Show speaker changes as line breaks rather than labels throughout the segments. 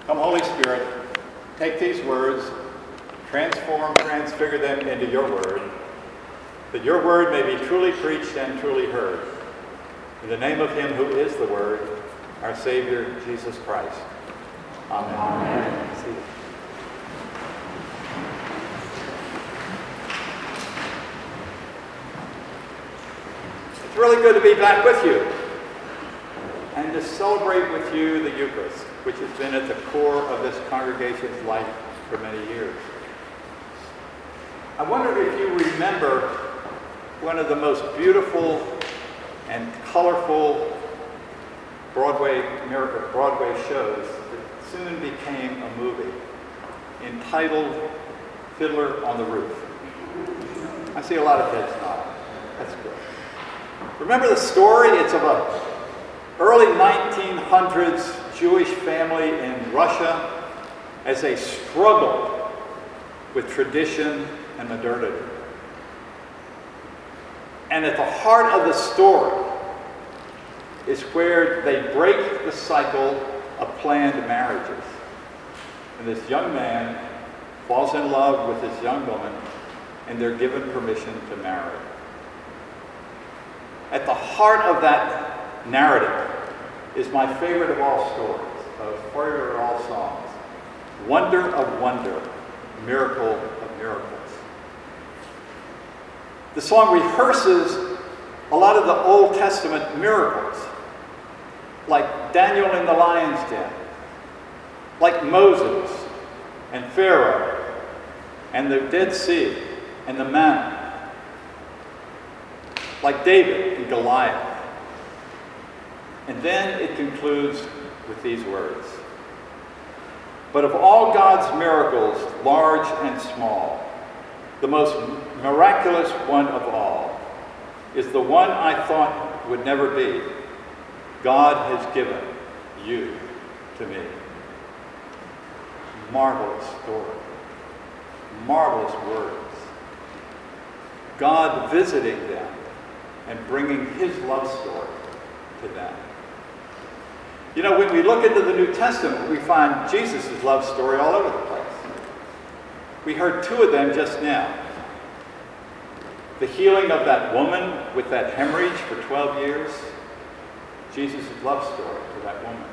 Come, Holy Spirit, take these words, transfigure them into your word, that your word may be truly preached and truly heard. In the name of him who is the word, our Savior, Jesus Christ. Amen. Amen. It's really good to be back with you and to celebrate with you the Eucharist, which has been at the core of this congregation's life for many years. I wonder if you remember one of the most beautiful and colorful Broadway shows that soon became a movie entitled Fiddler on the Roof. I see a lot of heads nodding. That's good. Remember the story? It's of a early 1900s Jewish family in Russia as they struggled with tradition and modernity. And at the heart of the story is where they break the cycle of planned marriages. And this young man falls in love with this young woman, and they're given permission to marry. At the heart of that narrative is my favorite of all stories, favorite of all songs, Wonder of Wonder, Miracle of Miracles. The song rehearses a lot of the Old Testament miracles, like Daniel in the lion's den, like Moses and Pharaoh and the Dead Sea and the manna, like David and Goliath. And then it concludes with these words. But of all God's miracles, large and small, the most miraculous one of all is the one I thought would never be. God has given you to me. Marvelous story. Marvelous words. God visiting them and bringing his love story to them. You know, when we look into the New Testament, we find Jesus' love story all over the place. We heard two of them just now. The healing of that woman with that hemorrhage for 12 years, Jesus' love story to that woman.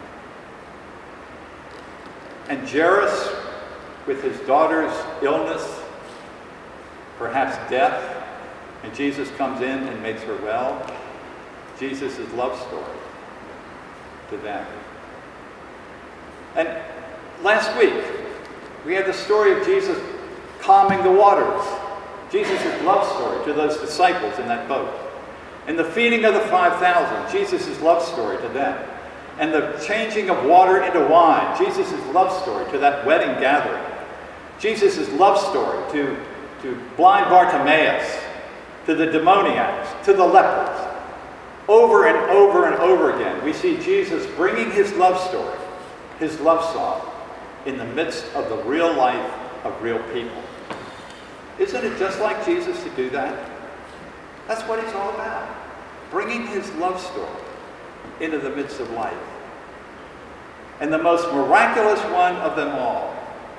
And Jairus with his daughter's illness, perhaps death, and Jesus comes in and makes her well. Jesus' love story to them. And last week, we had the story of Jesus calming the waters. Jesus' love story to those disciples in that boat. And the feeding of the 5,000, Jesus' love story to them. And the changing of water into wine, Jesus' love story to that wedding gathering. Jesus' love story to blind Bartimaeus, to the demoniacs, to the lepers. Over and over and over again, we see Jesus bringing his love story, his love song, in the midst of the real life of real people. Isn't it just like Jesus to do that? That's what he's all about. Bringing his love story into the midst of life. And the most miraculous one of them all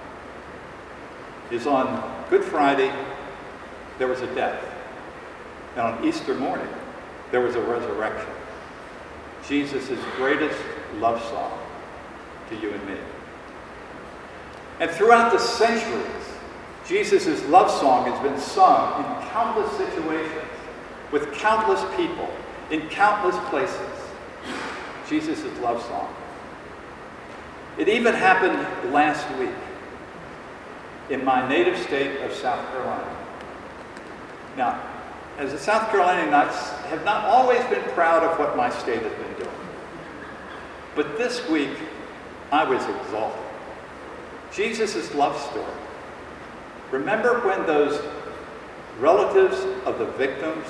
is on Good Friday, there was a death. And on Easter morning, there was a resurrection. Jesus' greatest love song to you and me. And throughout the centuries, Jesus' love song has been sung in countless situations, with countless people, in countless places. Jesus' love song. It even happened last week in my native state of South Carolina. Now, as a South Carolinian, I have not always been proud of what my state has been doing. But this week, I was exalted. Jesus' love story. Remember when those relatives of the victims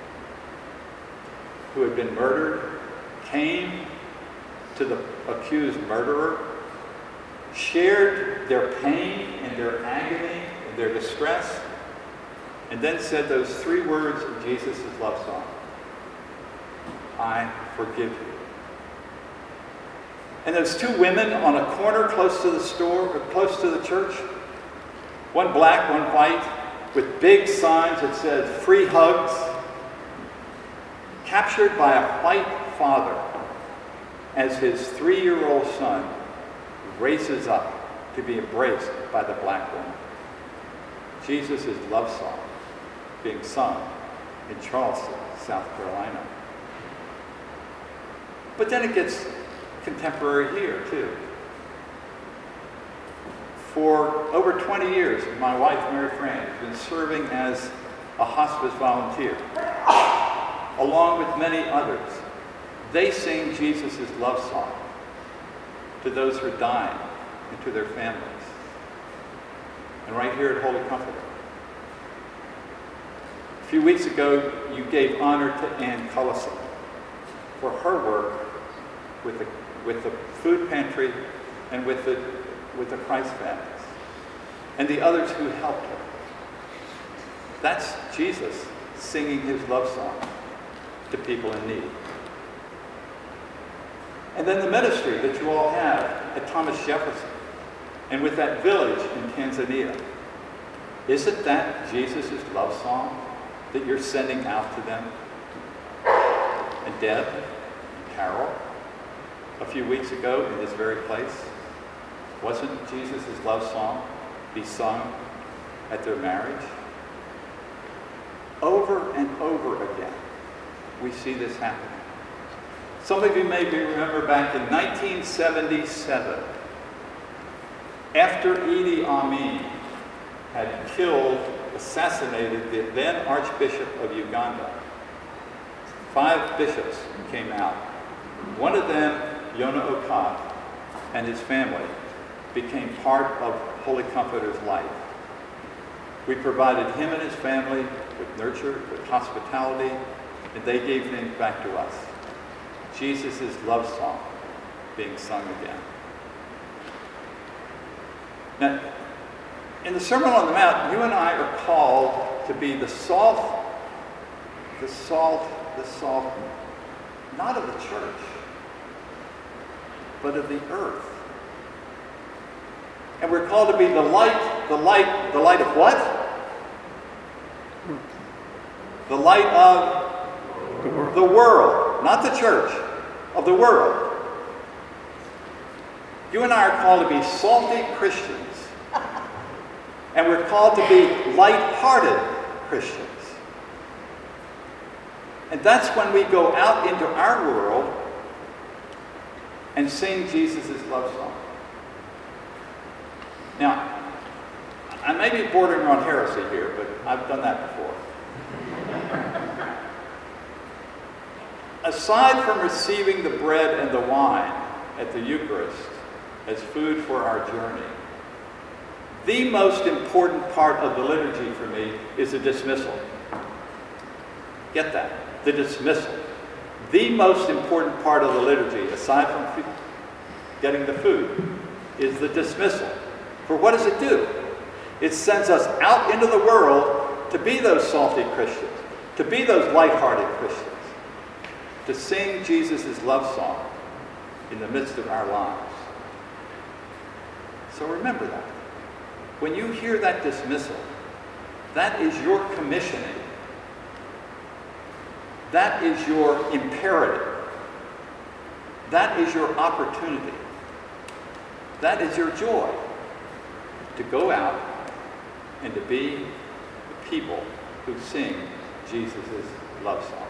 who had been murdered came to the accused murderer, shared their pain and their agony and their distress, and then said those three words of Jesus' love song: I forgive you. And those two women on a corner close to the store, or close to the church, one black, one white, with big signs that said free hugs, captured by a white father as his 3-year-old son races up to be embraced by the black woman. Jesus' love song being sung in Charleston, South Carolina. But then it gets contemporary here too. For over 20 years, my wife, Mary Fran, has been serving as a hospice volunteer, along with many others. They sing Jesus' love song to those who are dying and to their families. And right here at Holy Comforter. A few weeks ago, you gave honor to Ann Cullison for her work with the food pantry and with the Christ families and the others who helped her. That's Jesus singing his love song to people in need. And then the ministry that you all have at Thomas Jefferson and with that village in Tanzania. Isn't that Jesus' love song that you're sending out to them? And Deb and Carol, a few weeks ago in this very place, wasn't Jesus' love song be sung at their marriage? Over and over again, we see this happening. Some of you maybe remember back in 1977, after Idi Amin had assassinated the then Archbishop of Uganda, 5 bishops came out. One of them, Yona Okat, and his family became part of Holy Comforter's life. We provided him and his family with nurture, with hospitality, and they gave things back to us. Jesus' love song being sung again. Now, in the Sermon on the Mount, you and I are called to be the salt, not of the church, but of the earth. And we're called to be the light of what? The light of the world, not the church, of the world. You and I are called to be salty Christians. And we're called to be light-hearted Christians. And that's when we go out into our world and sing Jesus' love song. Now, I may be bordering on heresy here, but I've done that before. Aside from receiving the bread and the wine at the Eucharist as food for our journey, the most important part of the liturgy for me is the dismissal. Get that? The dismissal. The most important part of the liturgy, aside from getting the food, is the dismissal. For what does it do? It sends us out into the world to be those salty Christians, to be those light-hearted Christians, to sing Jesus' love song in the midst of our lives. So remember that. When you hear that dismissal, that is your commissioning. That is your imperative. That is your opportunity. That is your joy to go out and to be the people who sing Jesus' love song.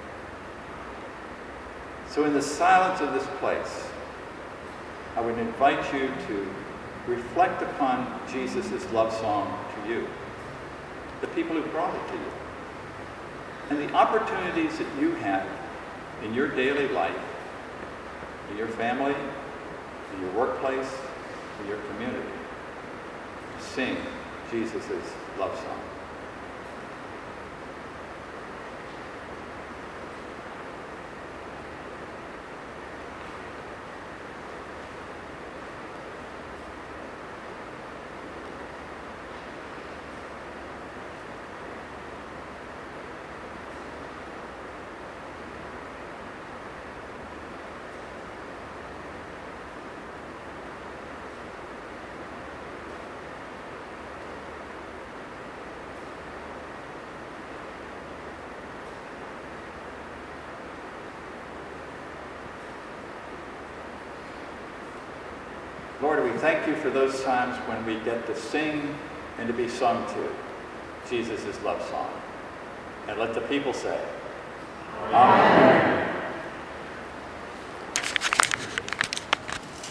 So in the silence of this place, I would invite you to reflect upon Jesus' love song to you, the people who brought it to you, and the opportunities that you have in your daily life, in your family, in your workplace, in your community, to sing Jesus' love song. Lord, we thank you for those times when we get to sing and to be sung to Jesus' love song. And let the people say, Amen.